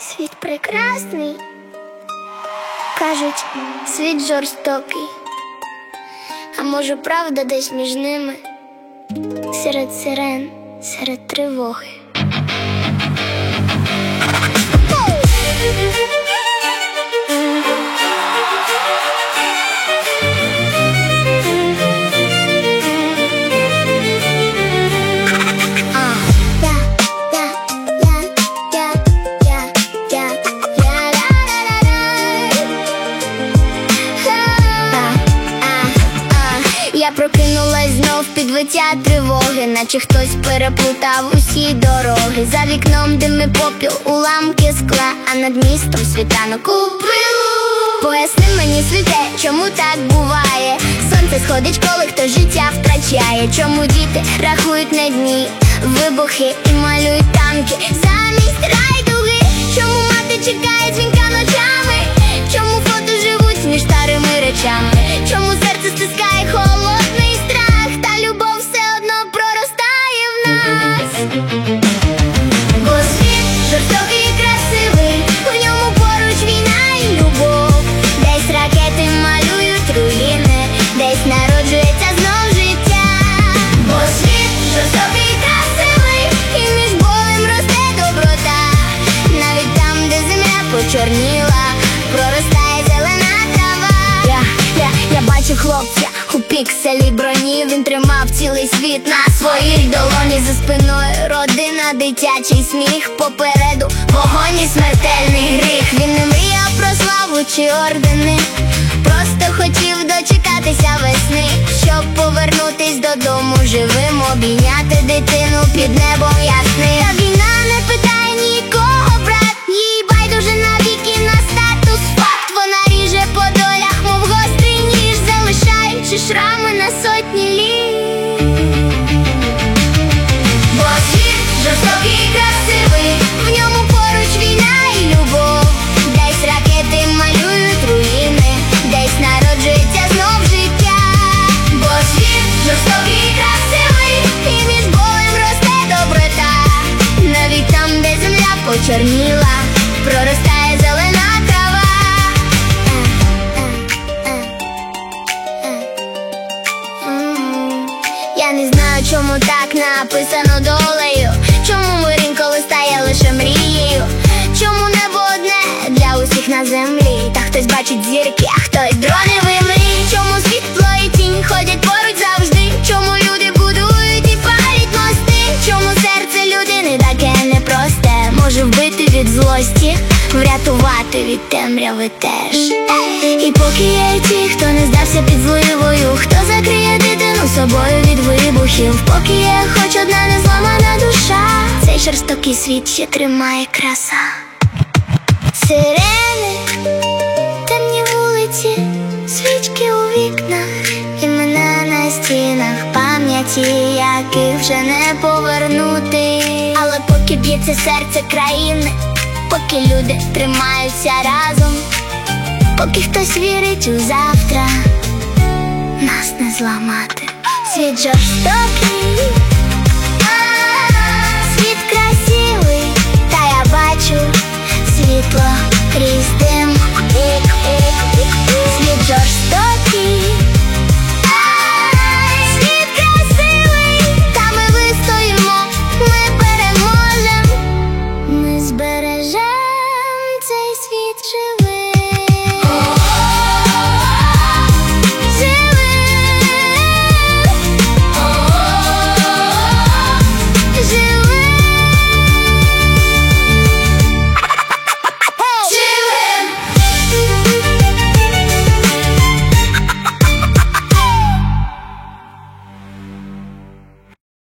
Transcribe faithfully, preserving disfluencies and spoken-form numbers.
Світ прекрасний, кажуть, світ жорстокий, а може правда десь між ними, серед сирен, серед тривоги. Я прокинулась знов під виття тривоги, наче хтось переплутав усі дороги. За вікном дими попіл, уламки скла, а над містом світанок у пилу. Поясни мені, світе, чому так буває? Сонце сходить, коли хтось життя втрачає. Чому діти рахують на дні вибухи і малюють танки замість райдуги? Чому мати чекає дзвінка ночами? Чому фото живуть між старими речами? Чому серце стискає холодний страх, та любов все одно проростає в нас? Бо світ жорстокий і красивий, в ньому поруч війна і любов. Десь ракети малюють руїни, десь народжується знов життя. Бо світ жорстокий і красивий, і між болем росте доброта. Навіть там, де земля почорніла, проростає зелена трава. Я, я, я бачу хлопця у пікселі броні. Він тримав цілий світ на своїй долоні. За спиною родина, дитячий сміх, попереду вогонь і смертельний гріх. Він не мріяв про славу чи ордени, просто хотів дочекатися весни, щоб повернутись додому живим, обійняти дитину під небом ясним. Та війна не питає нікого, брат, їй байдуже навіки на статус факт. Вона ріже по долях, мов гострий ніж, залишаючи шрами на сотні літ. Бо світ жорстокий і красивий, в ньому поруч війна і любов. Десь ракети малюють руїни, десь народжується знов життя. Бо світ жорстокий і красивий, і між болем росте доброта. Навіть там, де земля почорніла, проростає зелена трава. Я не знаю, чому так написано долею, чому мир інколи стає лише мрією, чому небо одне для усіх на землі, та хтось бачить зірки, а хтось дрони вимрій. Чому світло і тінь ходять поруч завжди, чому люди будують і палять мости, чому серце людини таке непросте, може вбити від злості, врятувати від темряви теж. І поки є ті, хто не здався під зливою, хто закриє дитину собою від вибухів, поки є хоч одна незламана душа, цей жорстокий світ ще тримає краса. Сирени, темні вулиці, свічки у вікнах, імена на стінах, пам'яті, яких вже не повернути. Але поки б'ється серце країни, поки люди тримаються разом, поки хтось вірить у завтра, нас не зламати. Світ жорстокий,